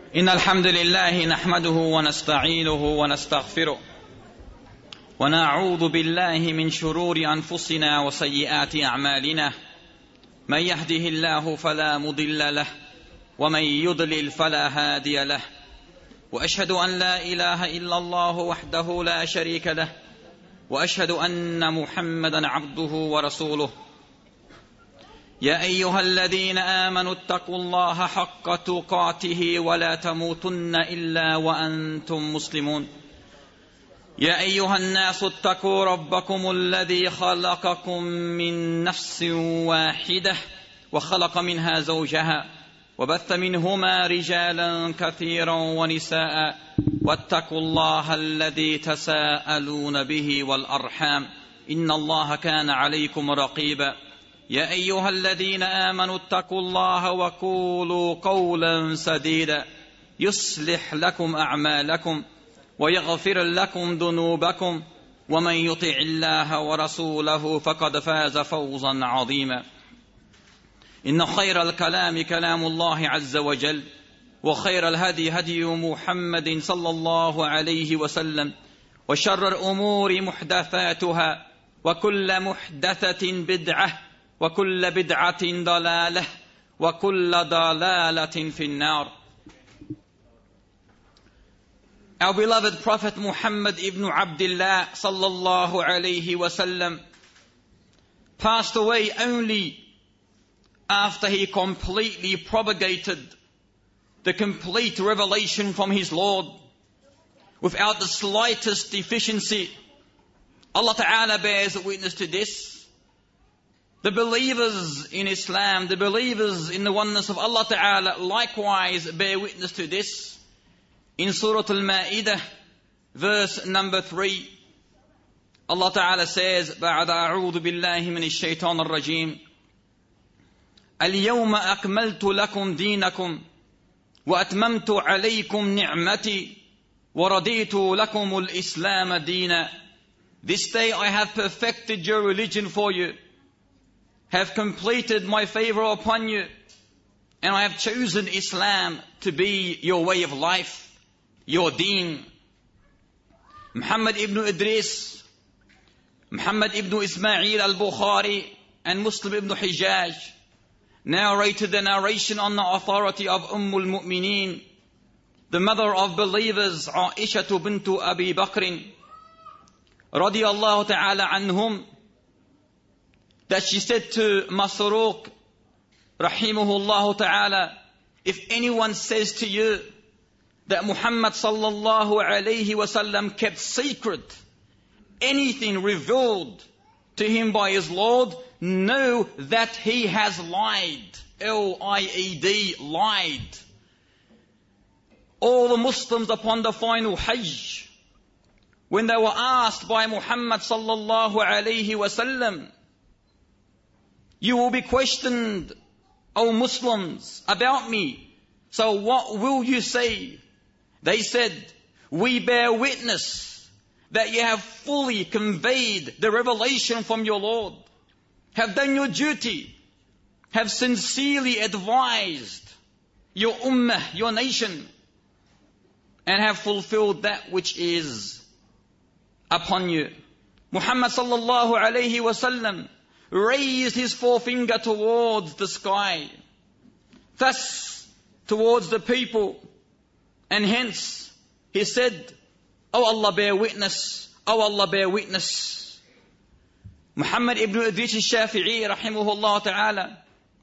إن الحمد لله نحمده ونستعينه ونستغفره ونعوذ بالله من شرور أنفسنا وسيئات أعمالنا من يهده الله فلا مضل له ومن يضلل فلا هادي له وأشهد أن لا إله إلا الله وحده لا شريك له وأشهد أن محمدا عبده ورسوله يا أيها الذين آمنوا اتقوا الله حق تقاته ولا تموتن إلا وأنتم مسلمون يا أيها الناس اتقوا ربكم الذي خلقكم من نفس واحدة وخلق منها زوجها وبث منهما رجالا كثيرا ونساء واتقوا الله الذي تساءلون به والأرحام إن الله كان عليكم رقيبا يا أيها الذين آمنوا اتقوا الله وقولوا قولا سديدا يصلح لكم أعمالكم ويغفر لكم ذنوبكم ومن يطع الله ورسوله فقد فاز فوزا عظيما إن خير الكلام كلام الله عز وجل وخير الهدي هدي محمد صلى الله عليه وسلم وشر الأمور محدثاتها وكل محدثة بدعة وكل بدعة ضلالة وكل ضلالة في النار. Our beloved Prophet Muhammad ibn Abdullah sallallahu alayhi wasallam passed away only after he completely propagated the complete revelation from his Lord without the slightest deficiency. Allah Ta'ala bears witness to this. The believers in Islam, the believers in the oneness of Allah Ta'ala likewise bear witness to this. In Surah Al-Ma'idah, verse number 3, Allah Ta'ala says, بَعْدَ أَعُوذُ بِاللَّهِ مِنَ الشَّيْطَانِ الرَّجِيمِ الْيَوْمَ أَكْمَلْتُ لَكُمْ دِينَكُمْ وَأَتْمَمْتُ عَلَيْكُمْ نِعْمَتِي وَرَضِيتُ لَكُمُ الْإِسْلَامَ دِينًا. This day I have perfected your religion for you, have completed my favor upon you, and I have chosen Islam to be your way of life, your deen. Muhammad ibn Idris, Muhammad ibn Ismail al-Bukhari, and Muslim ibn Hijaj narrated the narration on the authority of al-Mu'mineen, the mother of believers, Aisha bintu Abi Bakr, radiyallahu ta'ala anhum, that she said to Masruq, rahimahullah ta'ala, if anyone says to you that Muhammad sallallahu alayhi wasallam kept secret anything revealed to him by his Lord, know that he has lied. L-I-E-D, lied. All the Muslims upon the final Hajj, when they were asked by Muhammad sallallahu alayhi wasallam, you will be questioned, O Muslims, about me. So what will you say? They said, we bear witness that you have fully conveyed the revelation from your Lord, have done your duty, have sincerely advised your ummah, your nation, and have fulfilled that which is upon you. Muhammad sallallahu alayhi wasallam raised his forefinger towards the sky, thus towards the people, and hence he said, O Allah bear witness, O Allah bear witness. Muhammad ibn Idris al-Shafi'i rahimahullah ta'ala,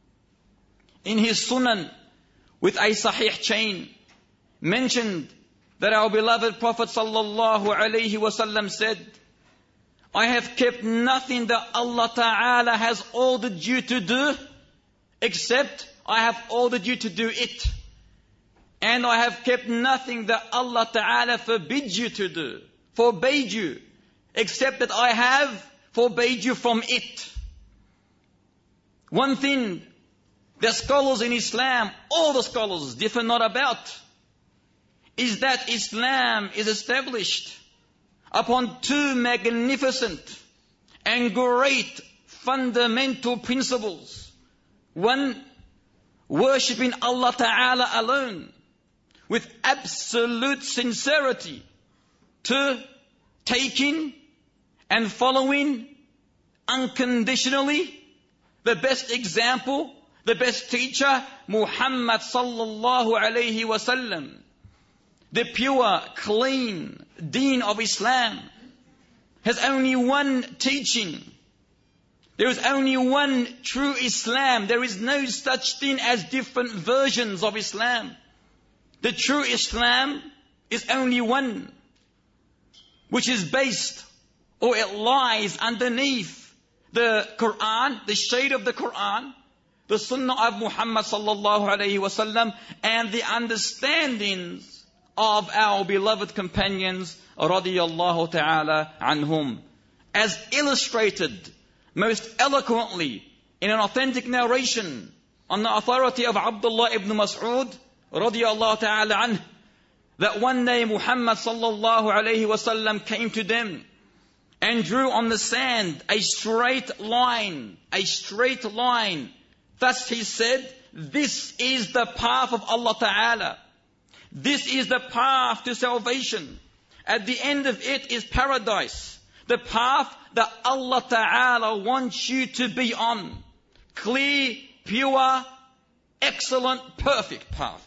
in his Sunan with a sahih chain, mentioned that our beloved Prophet sallallahu alayhi wasallam said, I have kept nothing that Allah Ta'ala has ordered you to do, except I have ordered you to do it. And I have kept nothing that Allah Ta'ala forbids you to do, forbade you, except that I have forbade you from it. One thing that scholars in Islam, all the scholars, differ not about, is that Islam is established upon two magnificent and great fundamental principles. One, worshipping Allah Ta'ala alone with absolute sincerity to taking and following unconditionally the best example, the best teacher, Muhammad sallallahu alayhi wasallam. The pure, clean deen of Islam has only one teaching. There is only one true Islam. There is no such thing as different versions of Islam. The true Islam is only one, which is based, or it lies underneath the Quran, the shade of the Quran, the Sunnah of Muhammad sallallahu alayhi wasallam, and the understandings of our beloved companions radiyallahu ta'ala anhum, as illustrated most eloquently in an authentic narration on the authority of Abdullah ibn Mas'ud radiyallahu ta'ala anh, that one day Muhammad sallallahu alayhi wasallam came to them and drew on the sand a straight line. Thus he said, this is the path of Allah Ta'ala. This is the path to salvation. At the end of it is paradise. The path that Allah Ta'ala wants you to be on. Clear, pure, excellent, perfect path.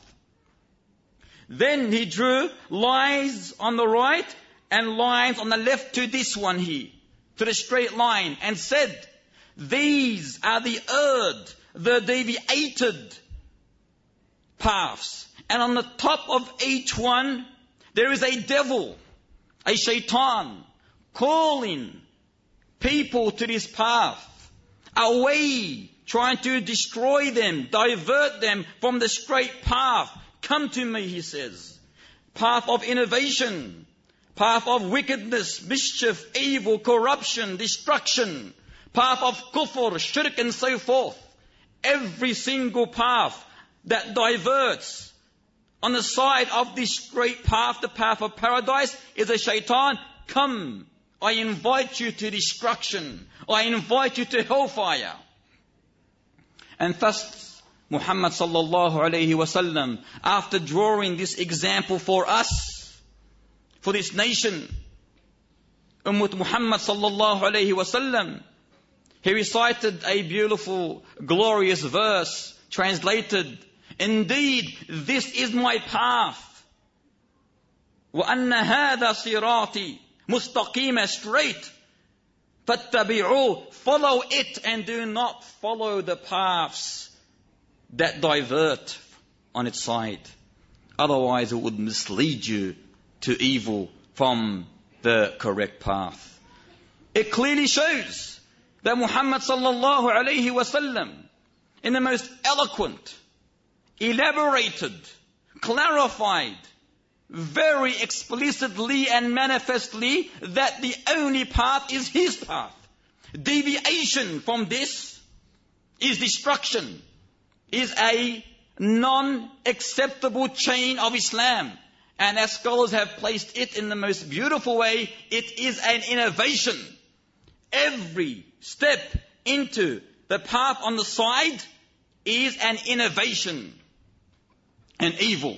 Then he drew lines on the right and lines on the left to this one here, to the straight line, and said, these are the the deviated paths. And on the top of each one, there is a devil, a shaitan, calling people to this path, away, trying to destroy them, divert them from the straight path. Come to me, he says. Path of innovation, path of wickedness, mischief, evil, corruption, destruction, path of kufr, shirk, and so forth. Every single path that diverts on the side of this straight path, the path of paradise, is a shaitan. Come, I invite you to destruction. I invite you to hellfire. And thus, Muhammad sallallahu alayhi wasallam, after drawing this example for us, for this nation, Ummah Muhammad sallallahu alayhi wasallam, he recited a beautiful, glorious verse, translated, indeed, this is my path. وَأَنَّ هَذَا صِرَاطِي مُسْتَقِيمًا, straight. فَاتَّبِعُوهُ, follow it, and do not follow the paths that divert on its side. Otherwise it would mislead you to evil from the correct path. It clearly shows that Muhammad sallallahu alayhi wasallam, in the most eloquent, elaborated, clarified, very explicitly and manifestly, that the only path is his path. Deviation from this is destruction, is a non-acceptable chain of Islam. And as scholars have placed it in the most beautiful way, it is an innovation. Every step into the path on the side is an innovation, an evil.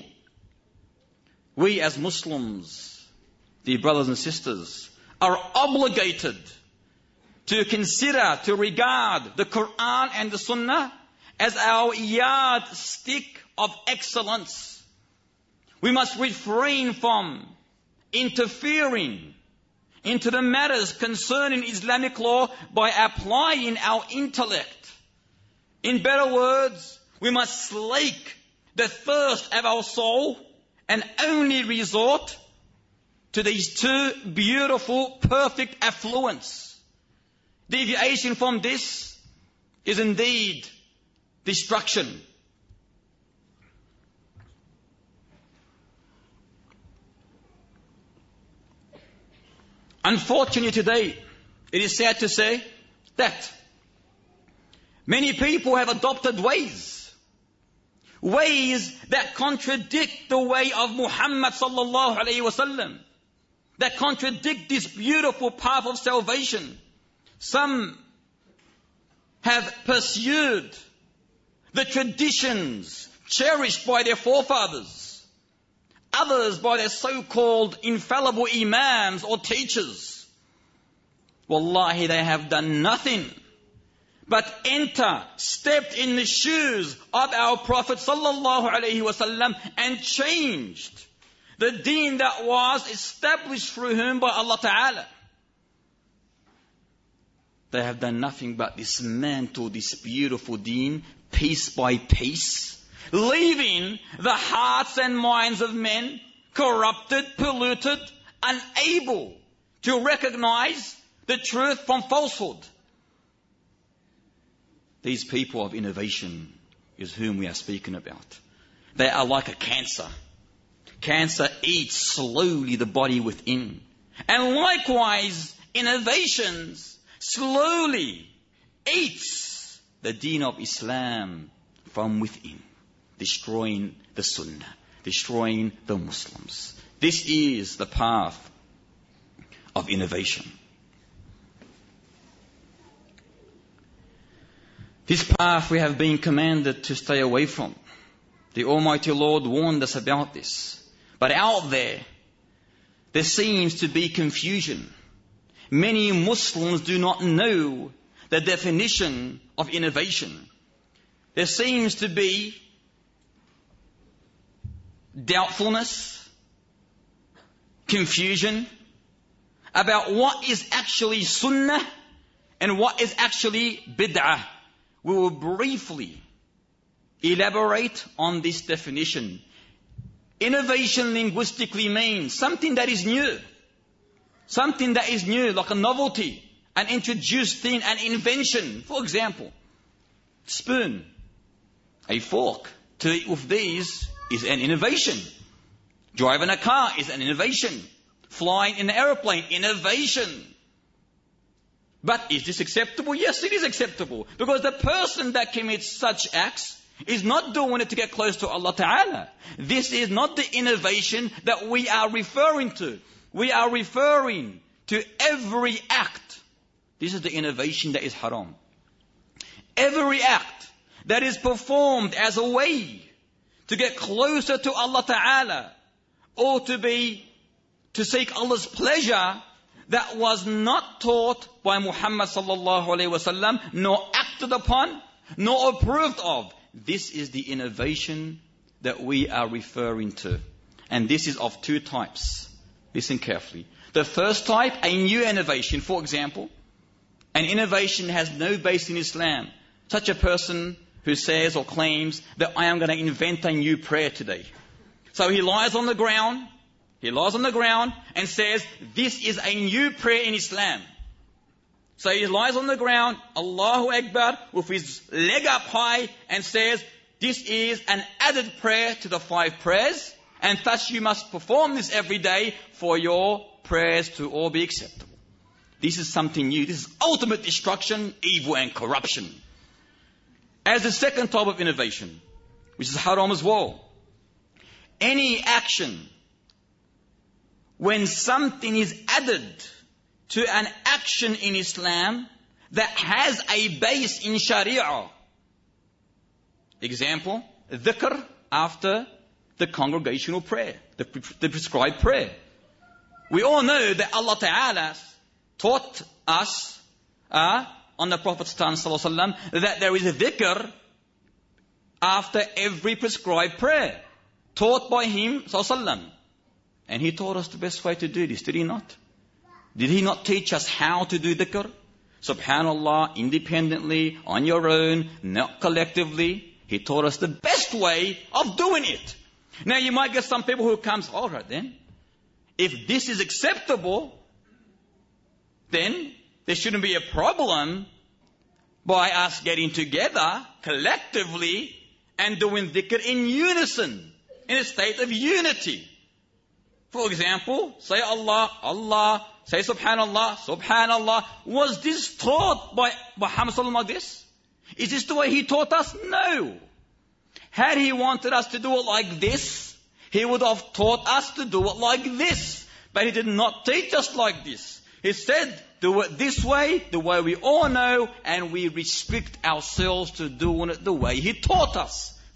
We as Muslims, dear brothers and sisters, are obligated to consider, to regard the Quran and the Sunnah as our yardstick of excellence. We must refrain from interfering into the matters concerning Islamic law by applying our intellect. In better words, we must slake the thirst of our soul and only resort to these two beautiful, perfect affluents. Deviation from this is indeed destruction. Unfortunately today, it is sad to say that many people have adopted ways that contradict the way of Muhammad sallallahu alayhi wasallam, that contradict this beautiful path of salvation. Some have pursued the traditions cherished by their forefathers, others by their so-called infallible imams or teachers. Wallahi, they have done nothing but stepped in the shoes of our Prophet sallallahu alaihi wasallam and changed the deen that was established through him by Allah Ta'ala. They have done nothing but dismantle this beautiful deen piece by piece, leaving the hearts and minds of men corrupted, polluted, unable to recognize the truth from falsehood. These people of innovation is whom we are speaking about. They are like a cancer. Cancer eats slowly the body within. And likewise, innovations slowly eats the deen of Islam from within, destroying the Sunnah, destroying the Muslims. This is the path of innovation. This path we have been commanded to stay away from. The Almighty Lord warned us about this. But out there seems to be confusion. Many Muslims do not know the definition of innovation. There seems to be doubtfulness, confusion about what is actually sunnah and what is actually bid'ah. We will briefly elaborate on this definition. Innovation linguistically means something that is new. Something that is new, like a novelty, an introduced thing, an invention. For example, spoon, a fork. To eat with these is an innovation. Driving a car is an innovation. Flying in an aeroplane, innovation. But is this acceptable? Yes, it is acceptable. Because the person that commits such acts is not doing it to get close to Allah Ta'ala. This is not the innovation that we are referring to. We are referring to every act. This is the innovation that is haram. Every act that is performed as a way to get closer to Allah Ta'ala or to seek Allah's pleasure, that was not taught by Muhammad sallallahu alaihi wasallam, nor acted upon, nor approved of. This is the innovation that we are referring to. And this is of two types. Listen carefully. The first type, a new innovation. For example, an innovation has no base in Islam. Such a person who says or claims that I am going to invent a new prayer today. So he lies on the ground and says, this is a new prayer in Islam. So he lies on the ground, Allahu Akbar, with his leg up high and says, this is an added prayer to the 5 prayers, and thus you must perform this every day for your prayers to all be acceptable. This is something new. This is ultimate destruction, evil and corruption. As the second type of innovation, which is haram as well, any action when something is added to an action in Islam that has a base in Sharia. Example, dhikr after the congregational prayer, the prescribed prayer. We all know that Allah Ta'ala taught us on the Prophet's tongue ﷺ, that there is a dhikr after every prescribed prayer, taught by him ﷺ. And he taught us the best way to do this, did he not? Did he not teach us how to do dhikr? Subhanallah, independently, on your own, not collectively. He taught us the best way of doing it. Now you might get some people who comes, all right then, if this is acceptable, then there shouldn't be a problem by us getting together collectively and doing dhikr in unison, in a state of unity. For example, say Allah, Allah, say Subhanallah, Subhanallah. Was this taught by Muhammad sallallahu like this? Is this the way he taught us? No. Had he wanted us to do it like this, he would have taught us to do it like this. But he did not teach us like this. He said, do it this way, the way we all know, and we restrict ourselves to doing it the way he taught us.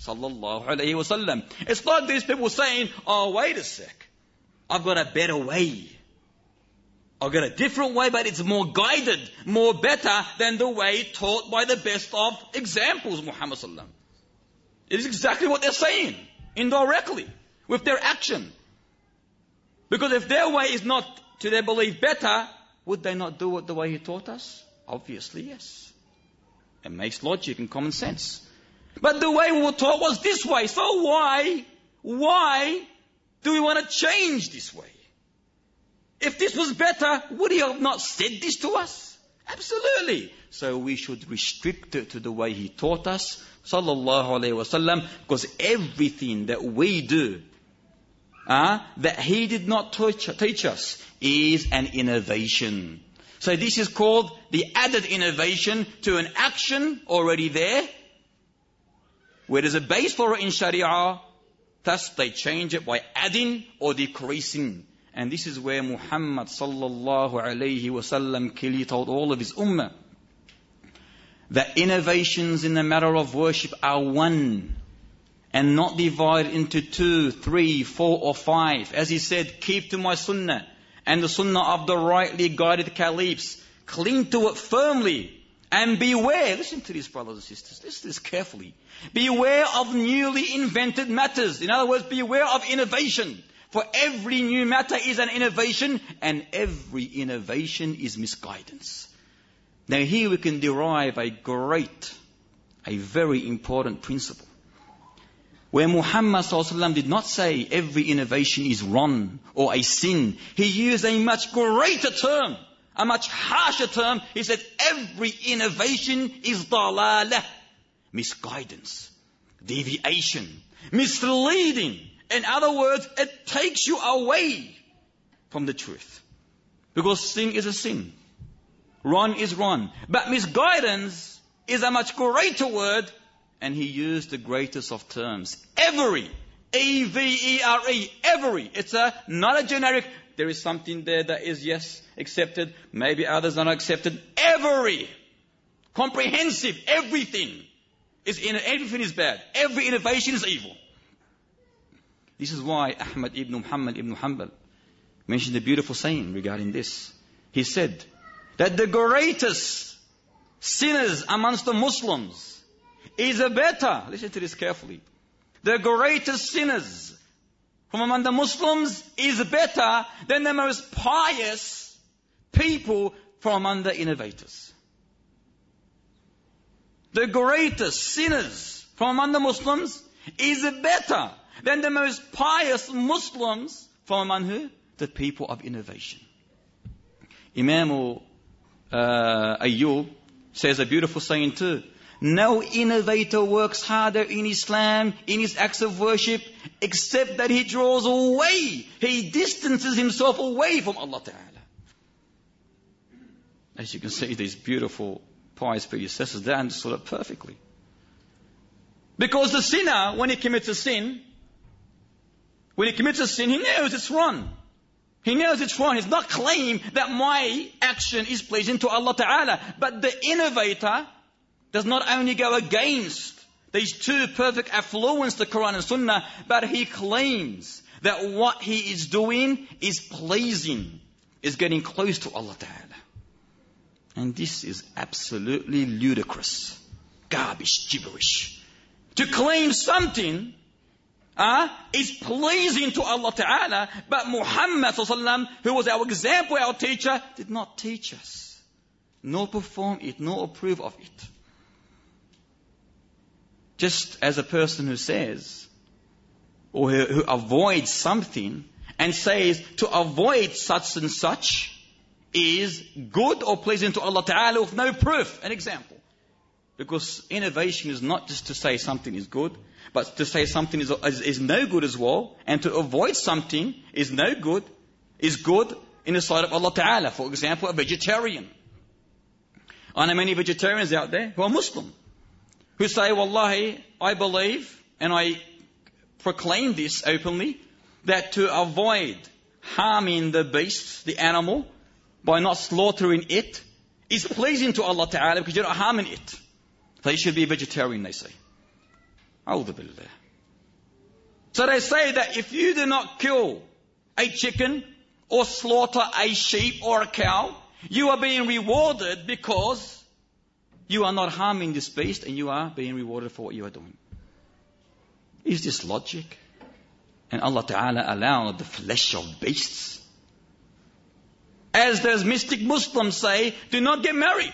Sallallahu alayhi wasallam. It's like these people saying, oh, wait a sec. I've got a better way. I've got a different way, but it's more guided, more better than the way taught by the best of examples, Muhammad sallallahu alaihi wasallam. It is exactly what they're saying, indirectly, with their action. Because if their way is not, to their belief, better, would they not do it the way he taught us? Obviously, yes. It makes logic and common sense. But the way we were taught was this way. So why do we want to change this way? If this was better, would he have not said this to us? Absolutely. So we should restrict it to the way he taught us, sallallahu alayhi wasallam, because everything that we do, that he did not teach us, is an innovation. So this is called the added innovation to an action already there, where there's a base for it in Sharia. Thus they change it by adding or decreasing. And this is where Muhammad sallallahu alayhi wasallam clearly told all of his ummah that innovations in the matter of worship are one and not divided into 2, 3, 4 or 5. As he said, keep to my sunnah and the sunnah of the rightly guided caliphs. Cling to it firmly and beware. Listen to this, brothers and sisters. Listen to this carefully. Beware of newly invented matters. In other words, beware of innovation. For every new matter is an innovation, and every innovation is misguidance. Now here we can derive a very important principle. Where Muhammad ﷺ did not say every innovation is wrong or a sin. He used a much greater term, a much harsher term. He said every innovation is dalalah, misguidance, deviation, misleading. In other words, it takes you away from the truth. Because sin is a sin. Wrong is wrong. But misguidance is a much greater word, and he used the greatest of terms. Every. E-V-E-R-E. Every. It's not a generic. There is something there that is, yes, accepted. Maybe others are not accepted. Every. Comprehensive. Everything is bad. Every innovation is evil. This is why Ahmad ibn Muhammad ibn Hanbal mentioned a beautiful saying regarding this. He said that the greatest sinners amongst the Muslims is a better, listen to this carefully, the greatest sinners from among the Muslims is better than the most pious people from among the innovators. The greatest sinners from among the Muslims is better than the most pious Muslims from among who? The people of innovation. Imam Ayyub says a beautiful saying too. No innovator works harder in Islam, in his acts of worship, except that he draws away, he distances himself away from Allah Ta'ala. As you can see, these beautiful pious predecessors, they understood it perfectly. Because the sinner, when he commits a sin, he knows it's wrong. He knows it's wrong. He's not claiming that my action is pleasing to Allah Ta'ala. But the innovator does not only go against these two perfect affluents, the Quran and Sunnah, but he claims that what he is doing is pleasing, is getting close to Allah Ta'ala. And this is absolutely ludicrous. Garbage, gibberish. To claim something is pleasing to Allah Ta'ala, but Muhammad ﷺ, who was our example, our teacher, did not teach us, nor perform it, nor approve of it. Just as a person who says, or who avoids something, and says to avoid such and such is good or pleasing to Allah Ta'ala with no proof. An example. Because innovation is not just to say something is good, but to say something is no good as well, and to avoid something is no good, is good in the sight of Allah Ta'ala. For example, a vegetarian. I know many vegetarians out there who are Muslim, who say, Wallahi, I believe, and I proclaim this openly, that to avoid harming the beast, the animal, by not slaughtering it, is pleasing to Allah Ta'ala because you're not harming it. So you should be a vegetarian, they say. A'udhu billah. So they say that if you do not kill a chicken or slaughter a sheep or a cow, you are being rewarded because you are not harming this beast and you are being rewarded for what you are doing. Is this logic? And Allah Ta'ala allowed the flesh of beasts. As those mystic Muslims say, do not get married.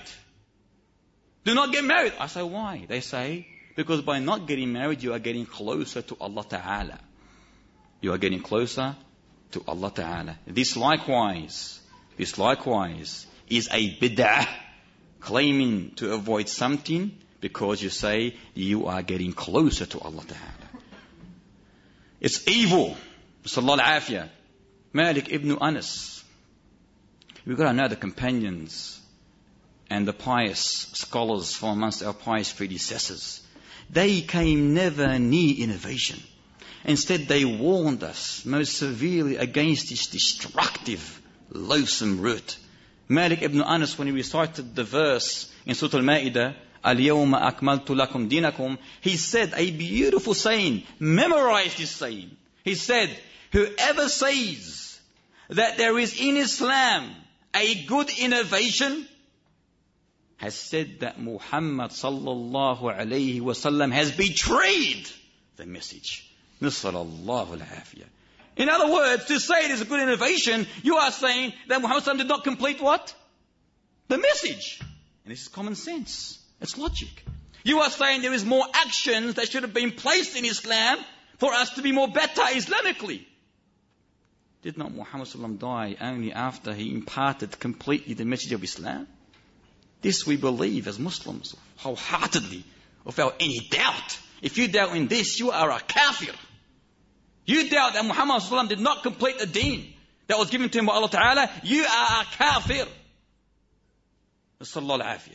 Do not get married. I say, why? They say, because by not getting married, you are getting closer to Allah Ta'ala. You are getting closer to Allah Ta'ala. This likewise is a bid'ah, claiming to avoid something because you say you are getting closer to Allah Ta'ala. It's evil. Sallallahu al-afiyah. Malik ibn Anas. We've got to know the companions and the pious scholars from amongst our pious predecessors. They came never near innovation. Instead, they warned us most severely against this destructive, loathsome root. Malik ibn Anas, when he recited the verse in Surah Al-Ma'idah, Al-Yawma akmaltu lakum dinakum, he said a beautiful saying. Memorize this saying. He said, whoever says that there is in Islam a good innovation has said that Muhammad sallallahu alayhi wasallam has betrayed the message. Nasallallahu al-afiyah. In other words, to say it is a good innovation, you are saying that Muhammad sallallahu did not complete what? The message. And this is common sense. It's logic. You are saying there is more actions that should have been placed in Islam for us to be more better Islamically. Did not Muhammad sallallahu die only after he imparted completely the message of Islam? This we believe as Muslims wholeheartedly, without any doubt. If you doubt in this, you are a kafir. You doubt that Muhammad sallallahu did not complete the deen that was given to him by Allah Ta'ala, you are a kafir. Sallallahu al-afiyah.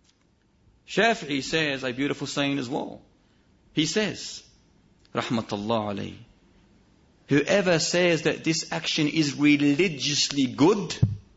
Shafi'i says a beautiful saying as well. He says, Rahmatullah alayhi, whoever says that this action is religiously good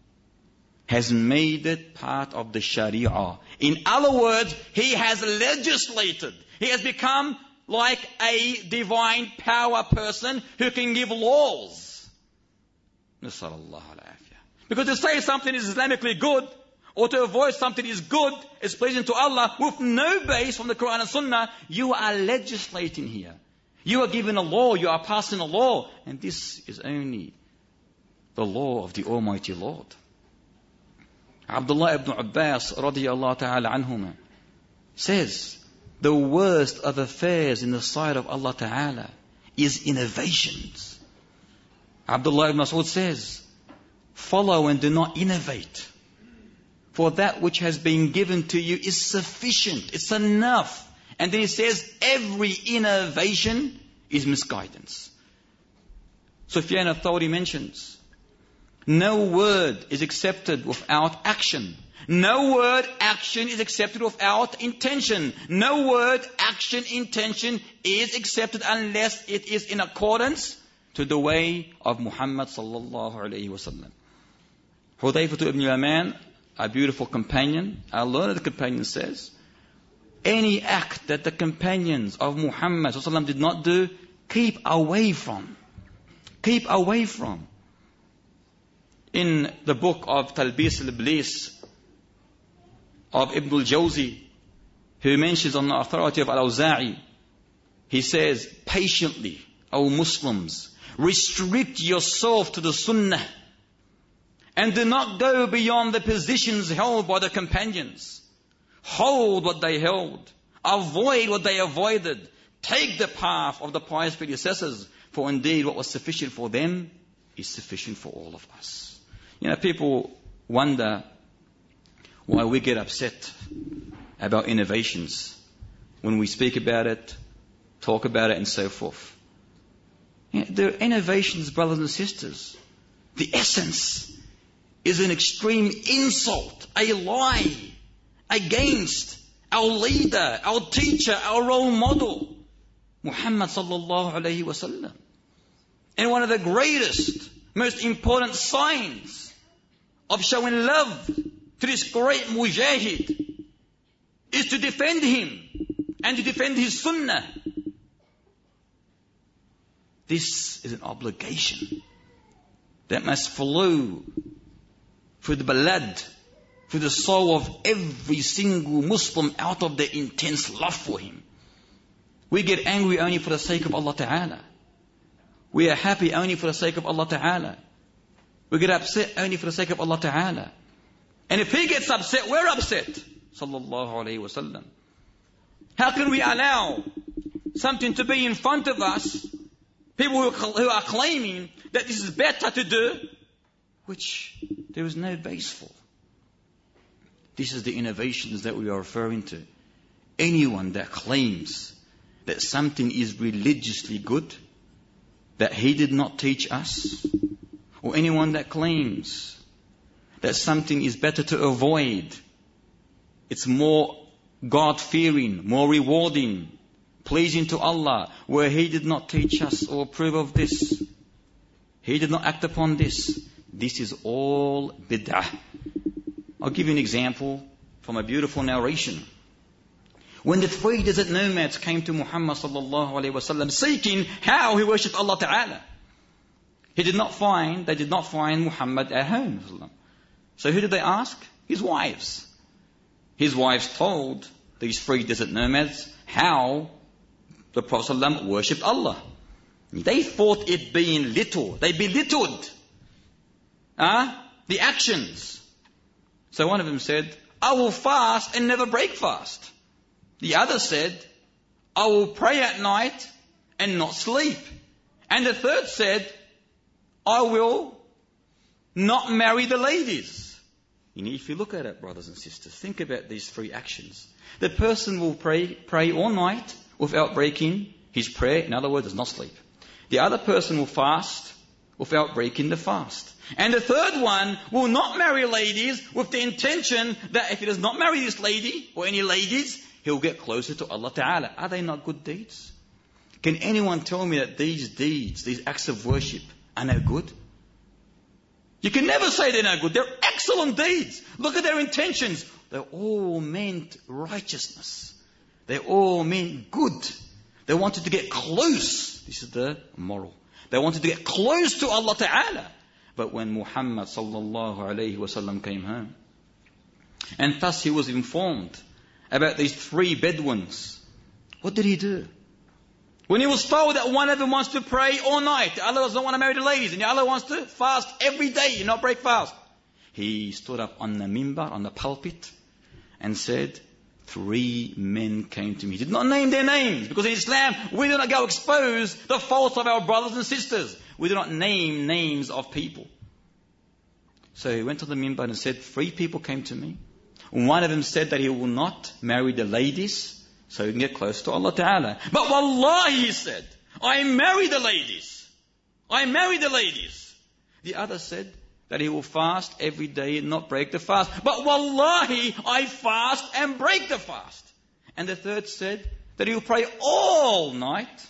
has made it part of the Sharia. In other words, he has legislated. He has become like a divine power person who can give laws. Nasallallahu al-afiyah. Because to say something is Islamically good, or to avoid something is good, is pleasing to Allah, with no base from the Quran and Sunnah, you are legislating here. You are giving a law, you are passing a law, and this is only the law of the Almighty Lord. Abdullah ibn Abbas radiyallahu ta'ala anhuma says, the worst of affairs in the sight of Allah Ta'ala is innovations. Abdullah ibn Mas'ud says, follow and do not innovate. For that which has been given to you is sufficient. It's enough. And then he says, every innovation is misguidance. Sufyan al-Thawri mentions, no word is accepted without action. No word, action is accepted without intention. No word, action, intention is accepted unless it is in accordance to the way of Muhammad sallallahu alayhi wa sallam. Hudayfah ibn Yaman, a beautiful companion, a learned companion, says, any act that the companions of Muhammad sallallahu alayhi wa sallam did not do, keep away from. Keep away from. In the book of Talbis al-Iblis of Ibn al-Jawzi, who mentions on the authority of Al-Awza'i, he says, patiently, O Muslims, restrict yourself to the Sunnah and do not go beyond the positions held by the companions. Hold what they held. Avoid what they avoided. Take the path of the pious predecessors, for indeed what was sufficient for them is sufficient for all of us. You know, people wonder why we get upset about innovations when we speak about it, talk about it, and so forth. You know, the innovations, brothers and sisters, the essence is an extreme insult, a lie against our leader, our teacher, our role model, Muhammad sallallahu alayhi wa sallam. And one of the greatest, most important signs of showing love to this great mujahid is to defend him and to defend his sunnah This is an obligation that must flow through the balad, through the soul of every single Muslim out of their intense love for Him. We get angry only for the sake of Allah Ta'ala. We are happy only for the sake of Allah Ta'ala. We get upset only for the sake of Allah Ta'ala. And if He gets upset, we're upset. Sallallahu Alaihi Wasallam. How can we allow something to be in front of us, people who are claiming that this is better to do, which there is no base for? This is the innovations that we are referring to. Anyone that claims that something is religiously good, that he did not teach us, or anyone that claims that something is better to avoid, it's more God-fearing, more rewarding, pleasing to Allah, where He did not teach us or approve of this, He did not act upon this, this is all bid'ah. I'll give you an example from a beautiful narration. When the 3 desert nomads came to Muhammad sallallahu alaihi wasallam seeking how he worshipped Allah Ta'ala, they did not find Muhammad at home. So who did they ask? His wives. His wives told these 3 desert nomads how the Prophet ﷺ worshipped Allah. They thought it being little. They belittled the actions. So one of them said, I will fast and never break fast. The other said, I will pray at night and not sleep. And the third said, I will not marry the ladies. If you look at it, brothers and sisters, think about these 3 actions. The person will pray all night without breaking his prayer. In other words, does not sleep. The other person will fast without breaking the fast. And the third one will not marry ladies with the intention that if he does not marry this lady or any ladies, he'll get closer to Allah Ta'ala. Are they not good deeds? Can anyone tell me that these deeds, these acts of worship, are no good? You can never say they're no good. They're excellent deeds. Look at their intentions. They all meant righteousness. They all meant good. They wanted to get close. This is the moral. They wanted to get close to Allah Ta'ala. But when Muhammad sallallahu alayhi wasallam came home, and thus he was informed about these 3 Bedouins, what did he do? When he was told that one of them wants to pray all night, the other doesn't want to marry the ladies, and the other wants to fast every day and not break fast, he stood up on the mimbar, on the pulpit, and said, 3 men came to me. He did not name their names, because in Islam, we do not go expose the faults of our brothers and sisters. We do not name names of people. So he went to the mimbar and said, 3 people came to me. One of them said that he will not marry the ladies, so he can get close to Allah Ta'ala. But wallahi, he said, I marry the ladies. I marry the ladies. The other said that he will fast every day and not break the fast. But wallahi, I fast and break the fast. And the third said that he will pray all night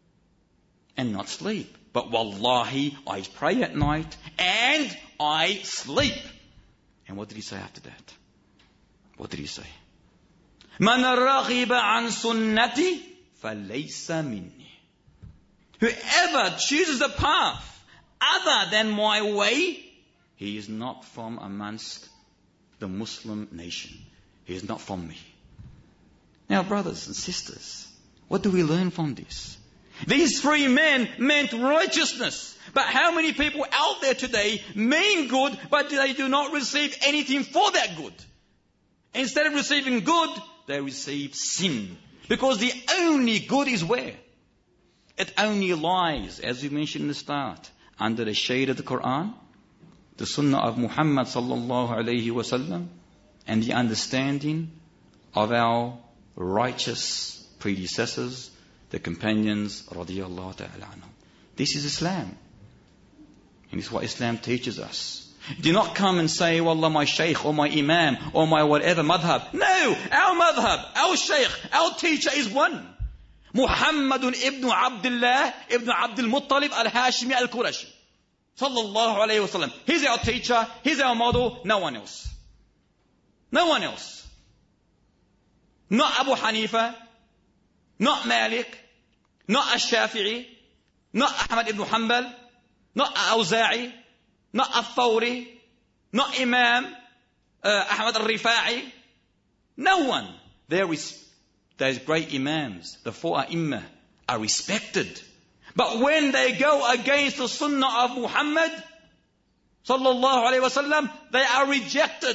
and not sleep. But wallahi, I pray at night and I sleep. And what did he say after that? What did he say? Man raghiba an sunnati falaysa minni. Whoever chooses a path other than my way, he is not from amongst the Muslim nation. He is not from me. Now, brothers and sisters, what do we learn from this? These 3 men meant righteousness. But how many people out there today mean good, but they do not receive anything for that good? Instead of receiving good, they receive sin. Because the only good is where? It only lies, as we mentioned in the start, under the shade of the Quran, the Sunnah of Muhammad sallallahu alayhi wasallam, and the understanding of our righteous predecessors, the companions radiyallahu ta'ala anhum. This is Islam. And this is what Islam teaches us. Do not come and say, Wallah, my shaykh or my imam or my whatever madhab. No, our madhab, our shaykh, our teacher is one. Muhammadun ibn Abdullah ibn Abdul Muttalib al-Hashimi al-Qurashi. Sallallahu alayhi wa sallam. He's our teacher, he's our model, no one else. No one else. Not Abu Hanifa, not Malik, not Ash-Shafi'i, Not Ahmad ibn Hanbal, not Awza'i, not Al-Thawri, not Imam Ahmad al-Rifa'i. No one. There's great Imams. The four A'immah are respected. But when they go against the Sunnah of Muhammad sallallahu alayhi wasallam, they are rejected.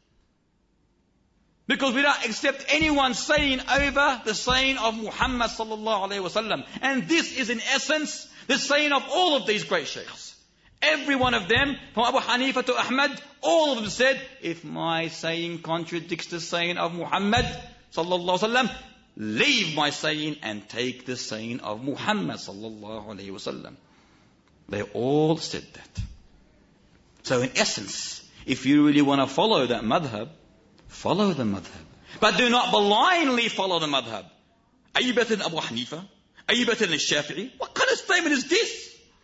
Because we don't accept anyone saying over the saying of Muhammad sallallahu alayhi wasallam. And this is in essence the saying of all of these great sheikhs. Every one of them, from Abu Hanifa to Ahmad, all of them said, if my saying contradicts the saying of Muhammad sallallahu alayhi wasallam, leave my saying and take the saying of Muhammad sallallahu alayhi wasallam. They all said that. So in essence, if you really want to follow that madhab, follow the madhab. But do not blindly follow the madhab. Are you better than Abu Hanifa? Are you better than Shafi'i? What kind of statement is this?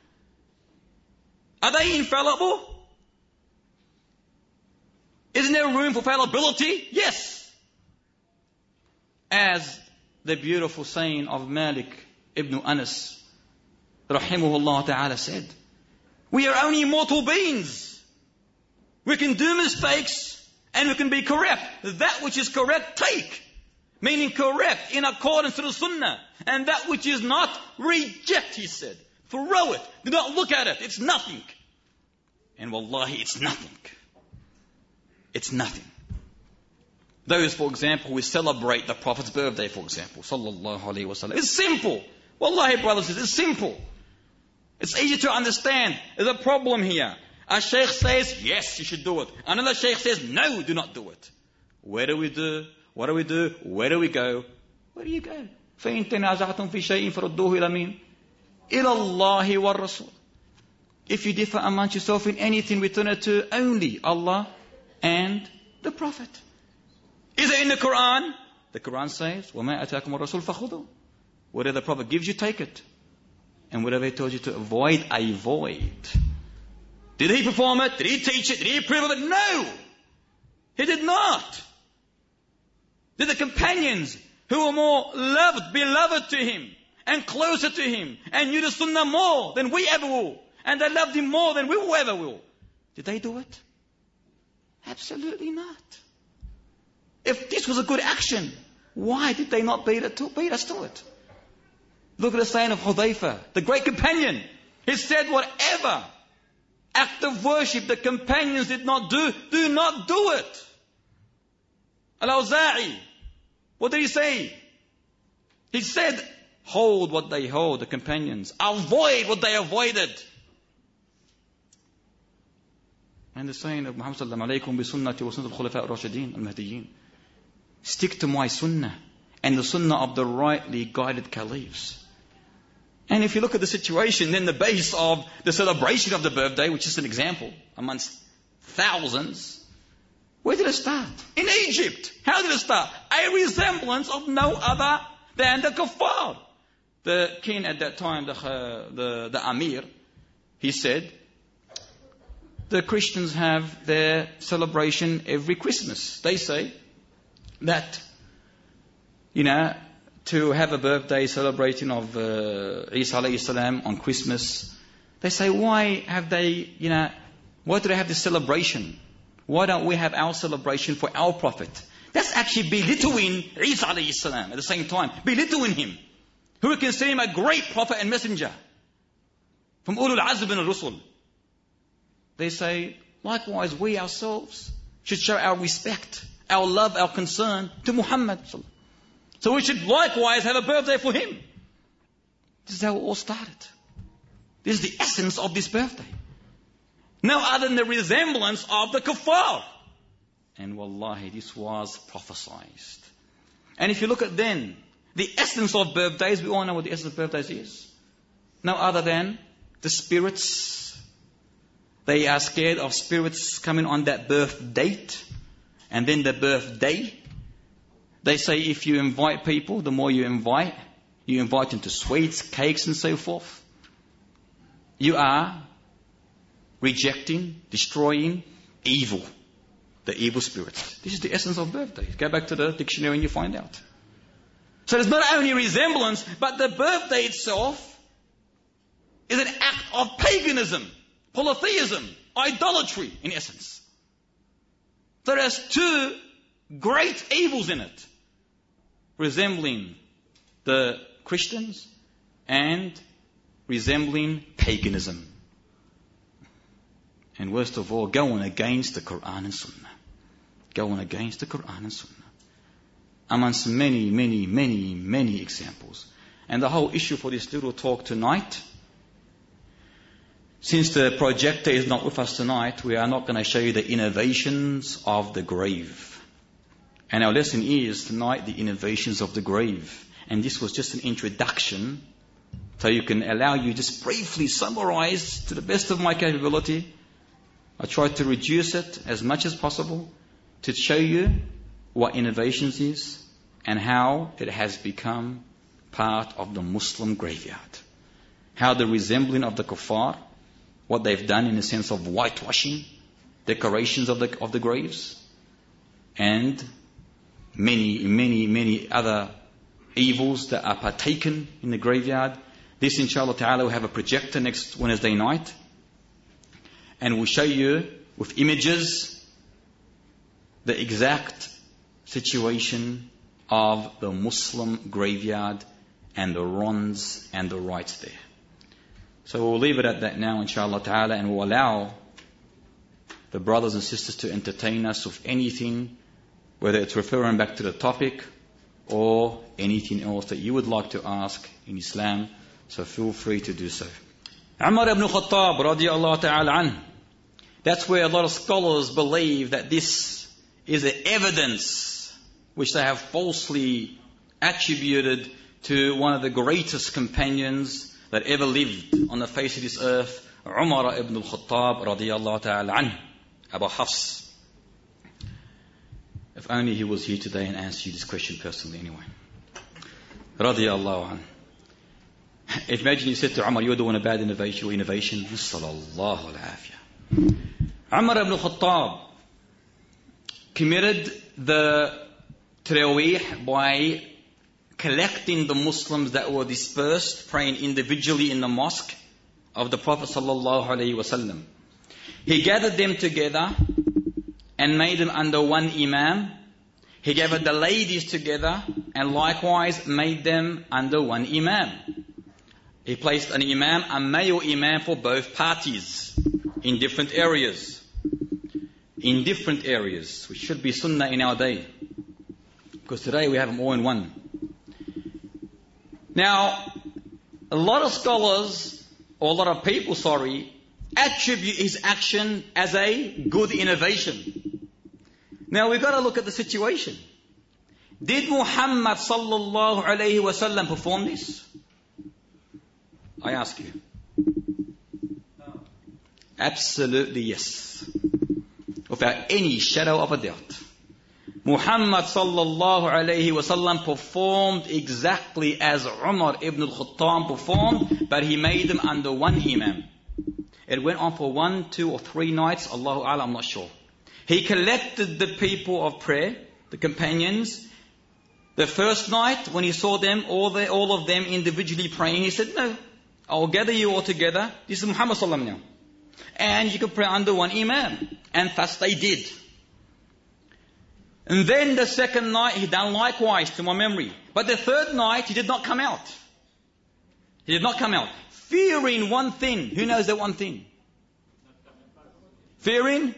Are they infallible? Isn't there room for fallibility? Yes. As the beautiful saying of Malik ibn Anas, rahimahullah ta'ala, said, we are only mortal beings. We can do mistakes and we can be correct. That which is correct, take. Meaning correct in accordance to the sunnah. And that which is not, reject, he said. Throw it. Do not look at it. It's nothing. And wallahi, it's nothing. It's nothing. Those, for example, who celebrate the Prophet's birthday, for example, sallallahu alayhi wa sallam. It's simple. Wallahi, brothers, it's simple. It's easy to understand. There's a problem here. A sheikh says, yes, you should do it. Another sheikh says, no, do not do it. Where do we do? What do we do? Where do we go? Where do you go? فَإِن تَنَازَعْتُمْ فِي شَيْءٍ فَرُدُّوهُ إِلَى مِنْ إِلَى اللَّهِ وَالرَّسُولِ. If you differ amongst yourself in anything, return it to only Allah and the Prophet. Is it in the Quran? The Quran says, وَمَا أَتَاكُمُ الرَّسُولُ فَخُذُوا. Whatever the Prophet gives you, take it. And whatever he told you to avoid, avoid. Did he perform it? Did he teach it? Did he approve of it? No! He did not. Did the companions who were more loved, beloved to him and closer to him and knew the sunnah more than we ever will, and they loved him more than we will ever will, did they do it? Absolutely not. If this was a good action, why did they not beat us to it? Look at the saying of Hudhayfa, the great companion. He said, whatever act of worship the companions did not do, do not do it. Al-Awza'i, what did he say? He said, hold what they hold, the companions. Avoid what they avoided. And the saying of Muhammad sallallahu alayhi wa sallam, alaykum bi sunnati wa sunnati al-khulafa ar-rashidin al-mahdiyyin. Stick to my sunnah and the sunnah of the rightly guided caliphs. And if you look at the situation, then the base of the celebration of the birthday, which is an example amongst thousands, where did it start? In Egypt. How did it start? A resemblance of no other than the kuffar. The king at that time, the Amir, he said, the Christians have their celebration every Christmas. They say that, to have a birthday celebrating of Isa alayhi salam on Christmas, they say, why do they have this celebration? Why don't we have our celebration for our Prophet? That's actually belittling Isa alayhi salam at the same time. Belittling him. Who we consider him a great prophet and messenger. From Ulul Azm bin al-Rusul. They say, likewise, we ourselves should show our respect, our love, our concern to Muhammad. So we should likewise have a birthday for him. This is how it all started. This is the essence of this birthday. No other than the resemblance of the kuffar. And wallahi, this was prophesied. And if you look at then, the essence of birthdays, we all know what the essence of birthdays is. No other than the spirits. They are scared of spirits coming on that birth date and then the birthday. They say if you invite people, the more you invite them to sweets, cakes and so forth. You are rejecting, destroying evil, the evil spirits. This is the essence of birthday. Go back to the dictionary and you find out. So there's not only resemblance, but the birthday itself is an act of paganism, polytheism, idolatry in essence. So there's two great evils in it, resembling the Christians and resembling paganism. And worst of all, going against the Quran and Sunnah. Going against the Quran and Sunnah. Amongst many, many, many, many examples. And the whole issue for this little talk tonight, since the projector is not with us tonight, we are not going to show you the innovations of the grave. And our lesson is tonight the innovations of the grave. And this was just an introduction, so you can allow you just briefly summarize to the best of my capability. I tried to reduce it as much as possible to show you what innovations is and how it has become part of the Muslim graveyard. How the resembling of the kuffar, what they've done in the sense of whitewashing, decorations of the graves, and many, many, many other evils that are partaken in the graveyard. This, inshallah ta'ala, we'll have a projector next Wednesday night. And we'll show you with images the exact situation of the Muslim graveyard and the wrongs and the rights there. So we'll leave it at that now, inshallah ta'ala, and we'll allow the brothers and sisters to entertain us with anything, whether it's referring back to the topic or anything else that you would like to ask in Islam. So feel free to do so. Umar ibn Khattab radiyallahu ta'ala anhu. That's where a lot of scholars believe that this is an evidence which they have falsely attributed to one of the greatest companions that ever lived on the face of this earth, Umar ibn al-Khattab radiyallahu ta'ala anhu, Abu Hafs. If only he was here today and answered you this question personally anyway. Radiyallahu anhu. Imagine you said to Umar, you're doing a bad innovation. Sallallahu al-afiyah. Umar ibn al-Khattab committed the Taraweeh by collecting the Muslims that were dispersed, praying individually in the mosque of the Prophet sallallahu alaihi wasallam. He gathered them together and made them under one imam. He gathered the ladies together and likewise made them under one imam. He placed an imam, a male imam for both parties in different areas. In different areas, which should be sunnah in our day. Because today we have them all in one. Now, a lot of scholars, or a lot of people, attribute his action as a good innovation. Now we've got to look at the situation. Did Muhammad sallallahu alayhi wasallam perform this? I ask you. No. Absolutely yes. Without any shadow of a doubt. Muhammad sallallahu alayhi wasallam performed exactly as Umar ibn al-Khattab performed, but he made them under one imam. It went on for 1, 2 or 3 nights, Allahu A'lam, I'm not sure. He collected the people of prayer, the companions. The first night, when he saw them, all of them individually praying, he said, no, I'll gather you all together. This is Muhammad sallallahu now. And you can pray under one imam. And thus they did. And then the second night, he done likewise, to my memory. But the third night, he did not come out. He did not come out. Fearing one thing. Who knows that one thing? Fearing?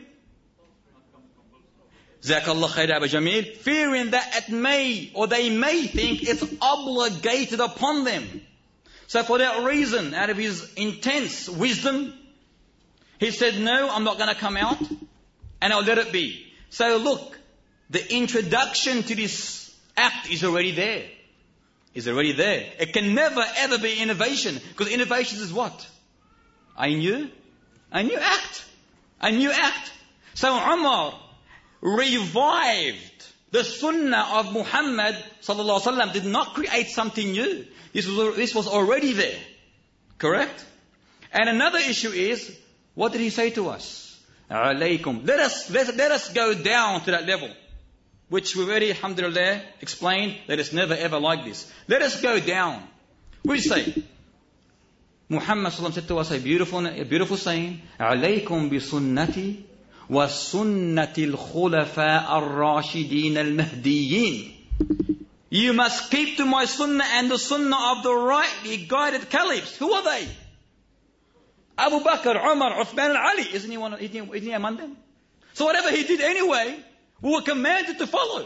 Jazakallah khair Abu Jamil. Fearing that it may, or they may think it's obligated upon them. So for that reason, out of his intense wisdom, he said, no, I'm not going to come out, and I'll let it be. So look, the introduction to this act is already there. Is already there. It can never ever be innovation. Because innovation is what? A new act. A new act. So Umar revived the sunnah of Muhammad sallallahu alaihi wasallam, did not create something new. This was already there. Correct? And another issue is, what did he say to us? Alaykum. Let us go down to that level. Which we already, alhamdulillah, explained that it's never ever like this. Let us go down. We say, Muhammad sallallahu said to us a beautiful saying, "Alaykum bi sunnati wa sunnati al-khulafa ar-rashidin al-mahdiyyin." You must keep to my sunnah and the sunnah of the rightly guided caliphs. Who are they? Abu Bakr, Umar, Uthman, and Ali. Isn't he among them? So whatever he did anyway, we were commanded to follow.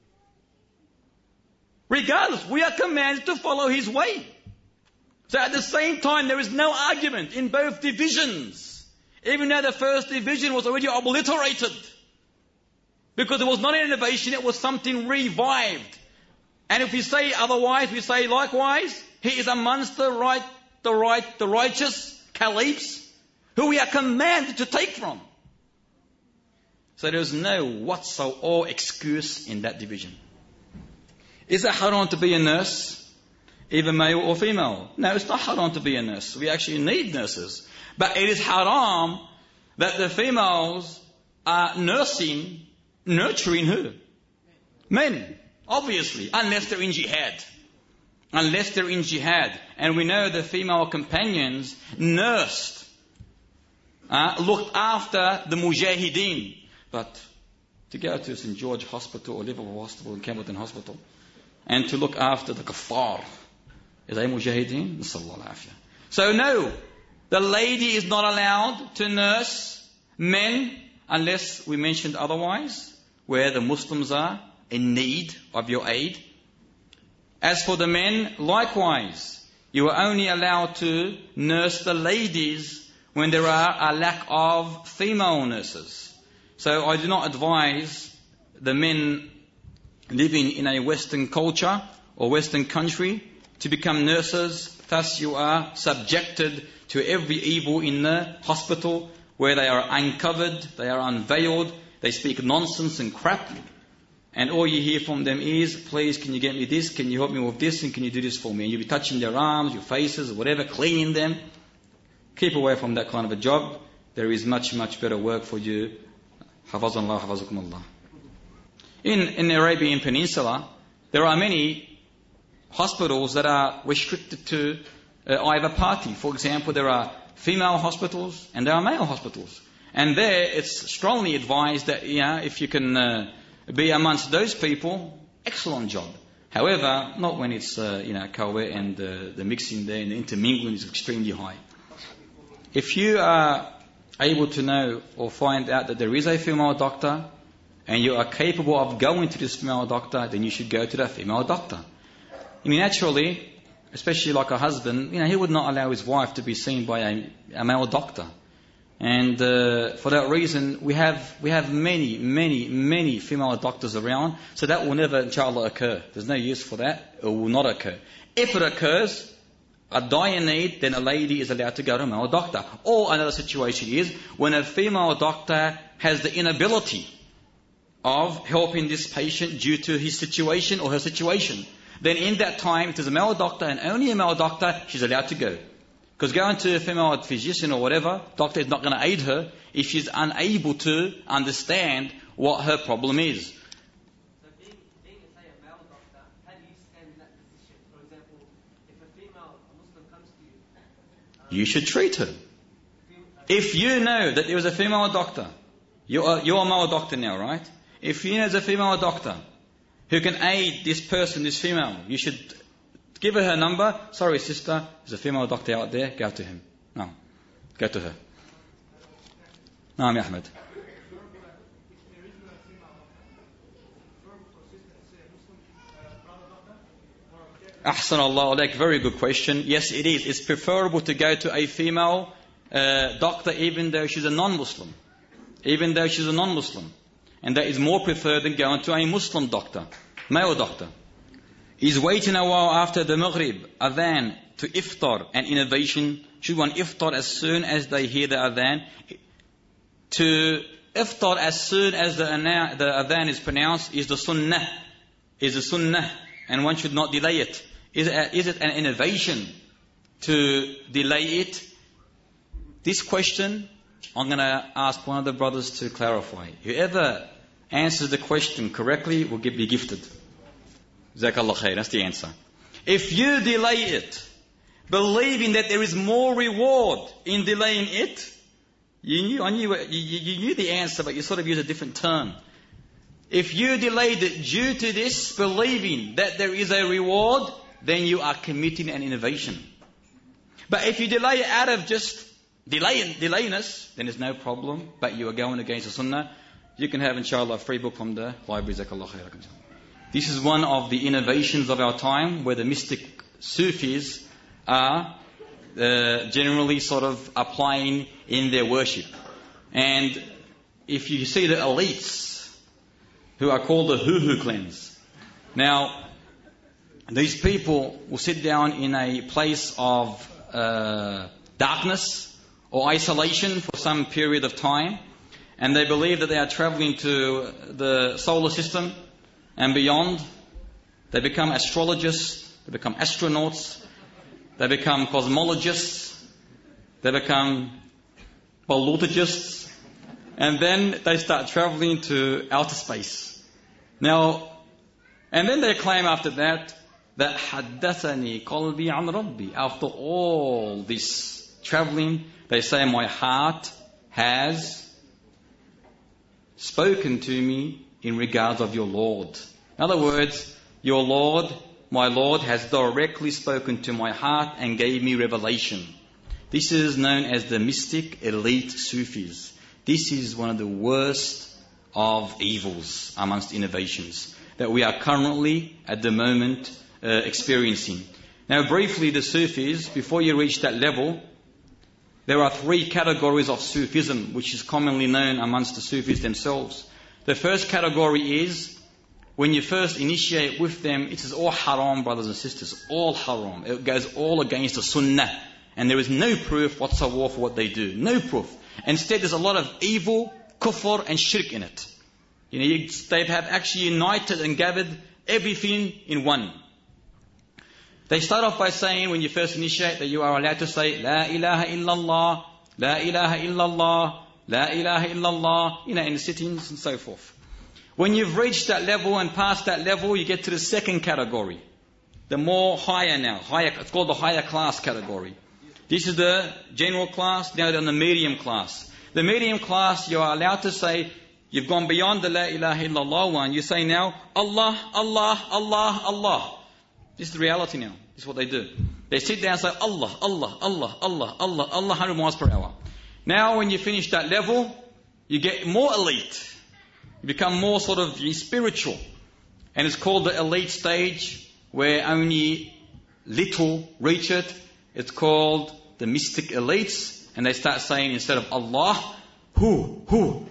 Regardless, we are commanded to follow his way. So at the same time, there is no argument in both divisions. Even though the first division was already obliterated. Because it was not an innovation, it was something revived. And if we say otherwise, we say likewise, he is amongst the righteous caliphs who we are commanded to take from. So there is no whatsoever excuse in that division. Is it haram to be a nurse, either male or female? No, it's not haram to be a nurse. We actually need nurses. But it is haram that the females are nurturing who? Men. Obviously, unless they're in jihad. Unless they're in jihad. And we know the female companions nursed, looked after the mujahideen. But to go to St. George Hospital or Liverpool Hospital and Campbellton Hospital and to look after the kuffar, is they mujahideen? Nasallallahu afiyah. So no, the lady is not allowed to nurse men unless we mentioned otherwise, where the Muslims are in need of your aid. As for the men, likewise, you are only allowed to nurse the ladies when there are a lack of female nurses. So I do not advise the men living in a Western culture or Western country to become nurses. Thus you are subjected to every evil in the hospital where they are uncovered, they are unveiled, they speak nonsense and crap. And all you hear from them is, please, can you get me this? Can you help me with this? And can you do this for me? And you'll be touching their arms, your faces, or whatever, cleaning them. Keep away from that kind of a job. There is much, much better work for you. Hafazallah, hafazakumullah. In the Arabian Peninsula, there are many hospitals that are restricted to either party. For example, there are female hospitals and there are male hospitals. And there, it's strongly advised that, if you can be amongst those people, excellent job. However, not when it's, Kawe and the mixing there and the intermingling is extremely high. If you are able to know or find out that there is a female doctor and you are capable of going to this female doctor, then you should go to that female doctor. Naturally, especially like a husband, he would not allow his wife to be seen by a male doctor. And for that reason, we have many female doctors around. So that will never, inshallah, occur. There's no use for that. It will not occur. If it occurs, a dire need, then a lady is allowed to go to a male doctor. Or another situation is when a female doctor has the inability of helping this patient due to his situation or her situation. Then in that time, if there's a male doctor and only a male doctor, she's allowed to go. Because going to a female physician or whatever, doctor is not going to aid her if she's unable to understand what her problem is. So being say, a male doctor, how do you stand in that position? For example, if a Muslim comes to you... you should treat her. If you know that there is a female doctor, you're a male doctor now, right? If you know there's a female doctor who can aid this person, this female, you should... give her number. Sorry, sister, there's a female doctor out there. Go to him. No. Go to her. Naam, Ahmed. Ahsan Allah alayk. Very good question. Yes, it is. It's preferable to go to a female doctor even though she's a non-Muslim. Even though she's a non-Muslim. And that is more preferred than going to a Muslim doctor. Male doctor. Is waiting a while after the Maghrib, adhan, to iftar, an innovation. Should one iftar as soon as they hear the adhan? To iftar as soon as the adhan is pronounced is the sunnah. Is the sunnah, and one should not delay it. Is it an innovation to delay it? This question, I'm going to ask one of the brothers to clarify. Whoever answers the question correctly will be gifted. Jazakallah khair, that's the answer. If you delay it believing that there is more reward in delaying it. You knew the answer, but you sort of used a different term. If you delayed it due to this, believing that there is a reward, then you are committing an innovation. But if you delay it out of just delayiness, then there's no problem, but you are going against the sunnah. You can have, inshallah, a free book from the library. Jazakallah khair. This is one of the innovations of our time, where the mystic Sufis are generally sort of applying in their worship. And if you see the elites, who are called the Hoo-Hoo cleanse. Now, these people will sit down in a place of darkness or isolation for some period of time, and they believe that they are traveling to the solar system and beyond. They become astrologists, they become astronauts, they become cosmologists, they become biologists, and then they start traveling to outer space. Now, and then they claim after that حَدَّثَنِي قَلْبِي عَنْ رَبِّي. After all this traveling, they say, my heart has spoken to me in regards of your Lord. In other words, your Lord, my Lord, has directly spoken to my heart and gave me revelation. This is known as the mystic elite Sufis. This is one of the worst of evils amongst innovations that we are currently at the moment experiencing. Now briefly, the Sufis, before you reach that level, there are 3 categories of Sufism which is commonly known amongst the Sufis themselves. The first category is, when you first initiate with them, it is all haram, brothers and sisters, all haram. It goes all against the sunnah, and there is no proof whatsoever for what they do. No proof. Instead, there's a lot of evil, kufr and shirk in it. They have actually united and gathered everything in one. They start off by saying, when you first initiate, that you are allowed to say, La ilaha illallah, La ilaha illallah, La ilaha illallah, in the sittings and so forth. When you've reached that level and past that level, you get to the second category. The more higher now. It's called the higher class category. This is the general class, now they're in the medium class. The medium class, you are allowed to say, you've gone beyond the La ilaha illallah one. You say now, Allah, Allah, Allah, Allah. This is the reality now. This is what they do. They sit down and say, Allah, Allah, Allah, Allah, Allah, Allah, 100 miles per hour. Now when you finish that level, you get more elite. You become more sort of spiritual. And it's called the elite stage, where only little reach it. It's called the mystic elites. And they start saying, instead of Allah, who.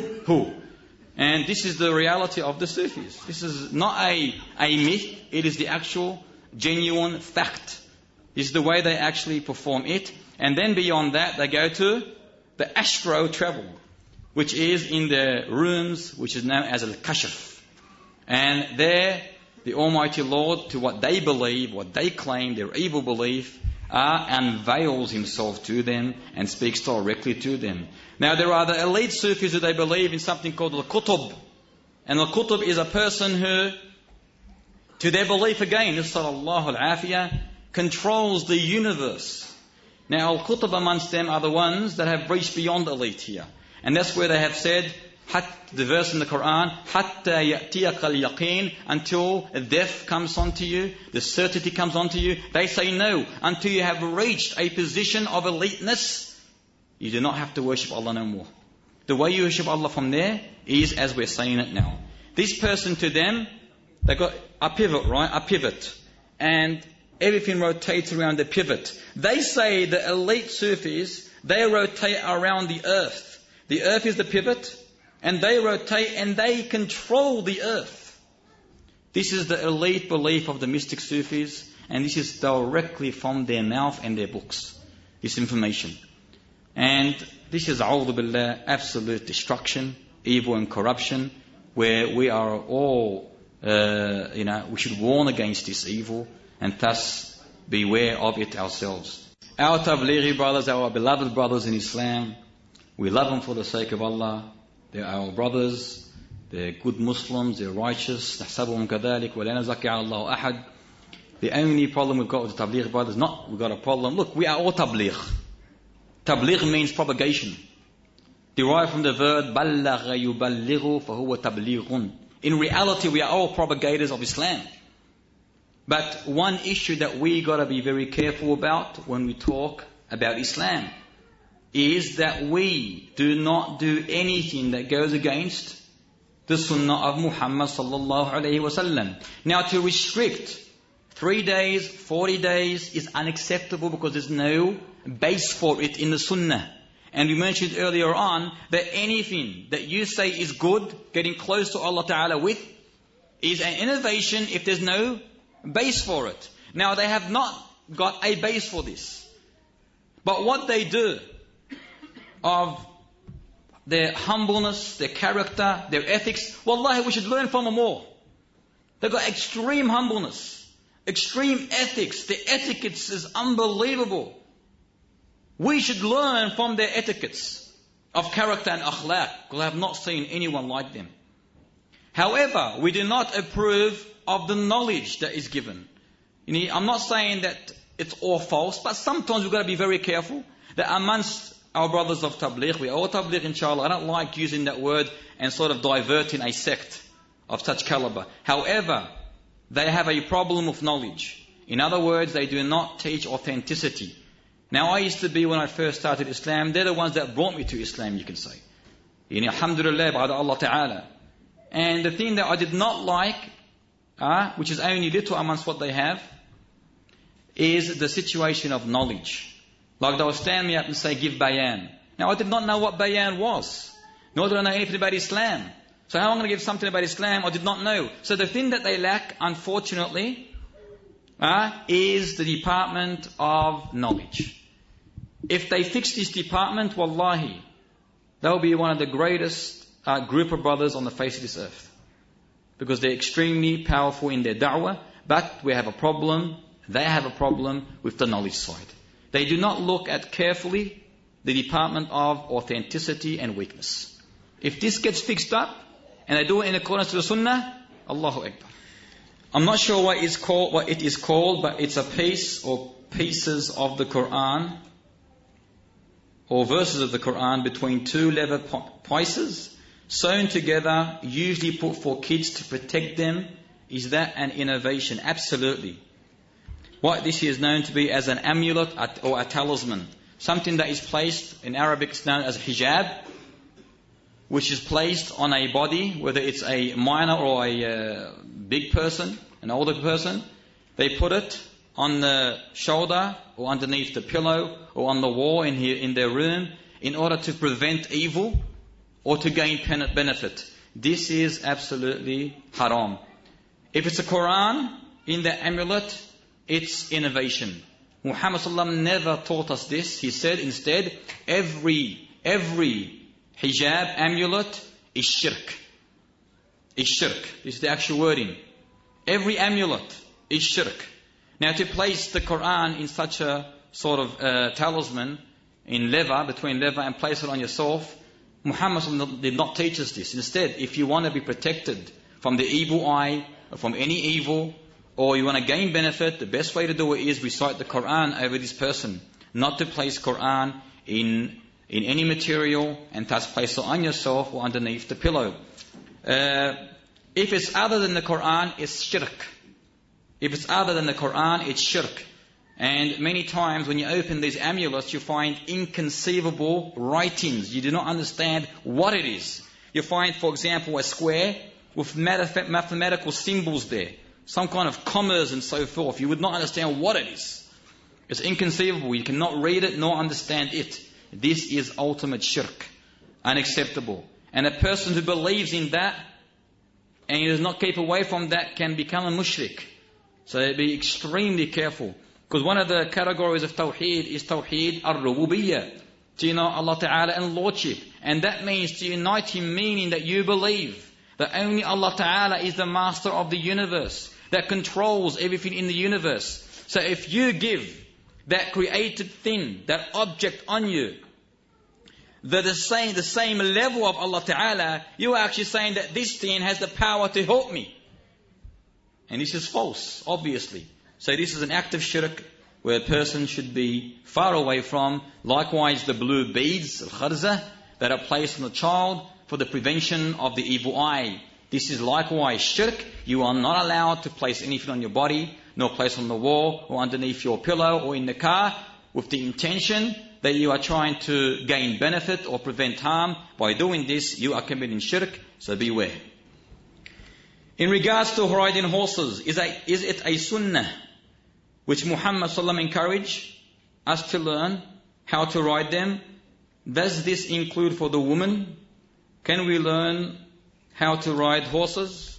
And this is the reality of the Sufis. This is not a myth. It is the actual, genuine fact. This is the way they actually perform it. And then beyond that, they go to the astro travel, which is in their rooms, which is known as al-kashf. And there, the Almighty Lord, to what they believe, what they claim, their evil belief, unveils himself to them and speaks directly to them. Now there are the elite Sufis who they believe in something called al-Qutb. And al-Qutb is a person who, to their belief again, Sallallahu al-Afiyah, controls the universe. Now al-Qutb amongst them are the ones that have reached beyond elite here. And that's where they have said, the verse in the Quran, حَتَّى يَأْتِيَكَ الْيَقِينَ, until death comes onto you, the certainty comes onto you. They say no, until you have reached a position of eliteness, you do not have to worship Allah no more. The way you worship Allah from there is as we're saying it now. This person, to them, they got a pivot, right? A pivot. And everything rotates around the pivot. They say the elite Sufis, they rotate around the earth. The earth is the pivot, and they rotate and they control the earth. This is the elite belief of the mystic Sufis, and this is directly from their mouth and their books, this information. And this is, a'udhu billah, absolute destruction, evil and corruption, where we are all, we should warn against this evil, and thus beware of it ourselves. Our Tablighi brothers, our beloved brothers in Islam, we love them for the sake of Allah. They're our brothers. They're good Muslims. They're righteous. نحسبهم كذلك ولا نزكي على الله أحد. The only problem we've got with the Tabligh brothers, not we've got a problem. Look, we are all Tabligh. Tabligh means propagation. Derived from the verb بَلَّغَ يُبَلِّغُ فَهُوَ تَبْلِيغٌ. In reality, we are all propagators of Islam. But one issue that we got to be very careful about when we talk about Islam is that we do not do anything that goes against the Sunnah of Muhammad sallallahu alaihi wasallam. Now, to restrict 3 days, 40 days is unacceptable because there's no base for it in the Sunnah. And we mentioned earlier on that anything that you say is good, getting close to Allah Ta'ala with, is an innovation if there's no base for it. Now, they have not got a base for this. But what they do of their humbleness, their character, their ethics, wallahi, we should learn from them all. They've got extreme humbleness, extreme ethics. Their etiquettes is unbelievable. We should learn from their etiquettes of character and akhlaq, because I have not seen anyone like them. However, we do not approve of the knowledge that is given. I'm not saying that it's all false, but sometimes we've got to be very careful that amongst our brothers of Tabligh, we are all Tabligh inshallah. I don't like using that word and sort of diverting a sect of such caliber. However, they have a problem of knowledge. In other words, they do not teach authenticity. Now, I used to be, when I first started Islam, they're the ones that brought me to Islam, you can say. Alhamdulillah, ba'da Allah Ta'ala. And the thing that I did not like, which is only little amongst what they have, is the situation of knowledge. Like they will stand me up and say, give bayan. Now, I did not know what bayan was. Nor did I know anything about Islam. So how am I going to give something about Islam? I did not know. So the thing that they lack, unfortunately, is the department of knowledge. If they fix this department, wallahi, they'll be one of the greatest group of brothers on the face of this earth. Because they're extremely powerful in their da'wah, but we have a problem, they have a problem with the knowledge side. They do not look at carefully the department of authenticity and weakness. If this gets fixed up, and they do it in accordance to the Sunnah, Allahu Akbar. I'm not sure what it is called, but it's a piece or pieces of the Quran, or verses of the Quran between two leather pieces, sewn together, usually put for kids to protect them. Is that an innovation? Absolutely. What this is known to be as an amulet or a talisman. Something that is placed, in Arabic it's known as hijab, which is placed on a body, whether it's a minor or a big person, an older person. They put it on the shoulder or underneath the pillow or on the wall in their room in order to prevent evil or to gain benefit. This is absolutely haram. If it's a Quran in the amulet, it's innovation. Muhammad sallallahu alaihi wasallam never taught us this. He said instead, every hijab amulet is shirk. Is shirk. This is the actual wording. Every amulet is shirk. Now, to place the Quran in such a sort of talisman in leather, between leather, and place it on yourself, Muhammad did not teach us this. Instead, if you want to be protected from the evil eye, or from any evil, or you want to gain benefit, the best way to do it is recite the Quran over this person. Not to place Quran in any material and thus place it on yourself or underneath the pillow. If it's other than the Quran, it's shirk. If it's other than the Quran, it's shirk. And many times when you open these amulets, you find inconceivable writings. You do not understand what it is. You find, for example, a square with mathematical symbols there. Some kind of commas and so forth. You would not understand what it is. It's inconceivable. You cannot read it nor understand it. This is ultimate shirk. Unacceptable. And a person who believes in that and he does not keep away from that can become a mushrik. So be extremely careful. Because one of the categories of Tawheed is Tawheed al-Rububiyyah. To know Allah Ta'ala and Lordship. And that means to unite Him, meaning that you believe that only Allah Ta'ala is the master of the universe, that controls everything in the universe. So if you give that created thing, that object on you, the same level of Allah Ta'ala, you are actually saying that this thing has the power to help me. And this is false, obviously. So this is an act of shirk where a person should be far away from. Likewise, the blue beads, al-kharza, that are placed on the child for the prevention of the evil eye. This is likewise shirk. You are not allowed to place anything on your body, nor place on the wall, or underneath your pillow, or in the car, with the intention that you are trying to gain benefit or prevent harm. By doing this, you are committing shirk, so beware. In regards to riding horses, is it a sunnah which Muhammad sallallahu encouraged us to learn how to ride them? Does this include for the woman? Can we learn how to ride horses?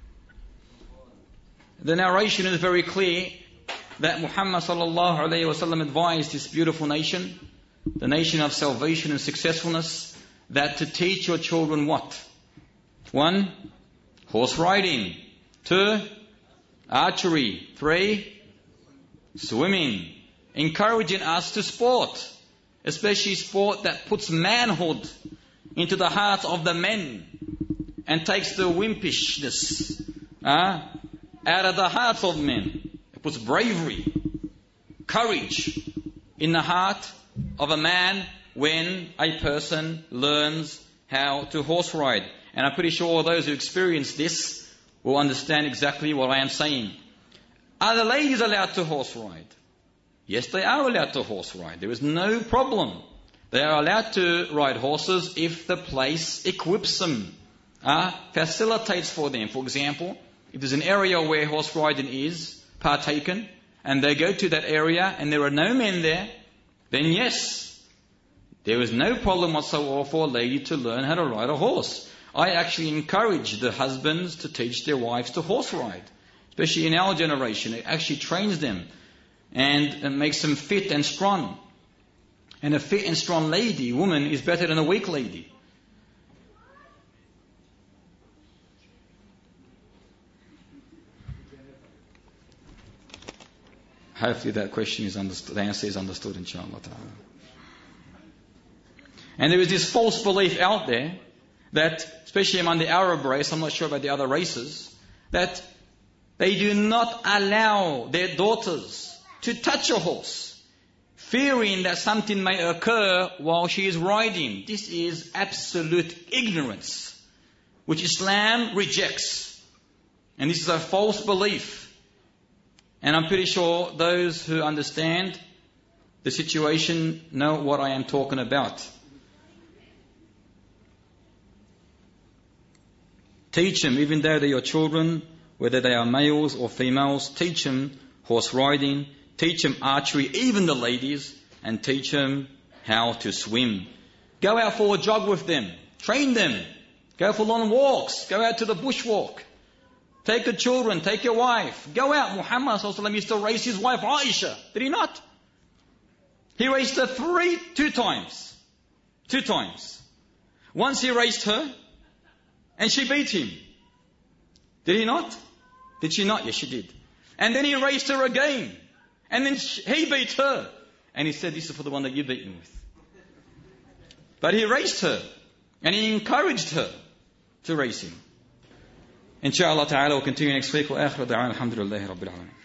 The narration is very clear that Muhammad sallallahu alayhi wasallam advised this beautiful nation, the nation of salvation and successfulness, that to teach your children what? 1, horse riding. 2, archery. 3, swimming. Encouraging us to sport, especially sport that puts manhood into the hearts of the men and takes the wimpishness out of the hearts of men. It puts bravery, courage in the heart of a man when a person learns how to horse ride. And I'm pretty sure those who experience this will understand exactly what I am saying. Are the ladies allowed to horse ride? Yes, they are allowed to horse ride. There is no problem. They are allowed to ride horses if the place equips them, facilitates for them. For example, if there's an area where horse riding is partaken, and they go to that area and there are no men there, then yes, there is no problem whatsoever for a lady to learn how to ride a horse. I actually encourage the husbands to teach their wives to horse ride, especially in our generation. It actually trains them and makes them fit and strong. And a fit and strong woman, is better than a weak lady. Hopefully that question is understood, the answer is understood, inshallah ta'ala. And there is this false belief out there that, especially among the Arab race, I'm not sure about the other races, that they do not allow their daughters to touch a horse, fearing that something may occur while she is riding. This is absolute ignorance, which Islam rejects. And this is a false belief. And I'm pretty sure those who understand the situation know what I am talking about. Teach them, even though they're your children, whether they are males or females, teach them horse riding, teach them archery, even the ladies, and teach them how to swim. Go out for a jog with them, train them, go for long walks, go out to the bushwalk. Take your children, take your wife. Go out. Muhammad ﷺ used to race his wife Aisha. Did he not? He raced her 2 times. 2 times. Once he raced her and she beat him. Did he not? Did she not? Yes, she did. And then he raced her again. And then he beat her. And he said, this is for the one that you beat me with. But he raced her. And he encouraged her to race him. Inshallah ta'ala, we'll continue next week. Wa akhiru da'ana alhamdulillahi rabbil alamin.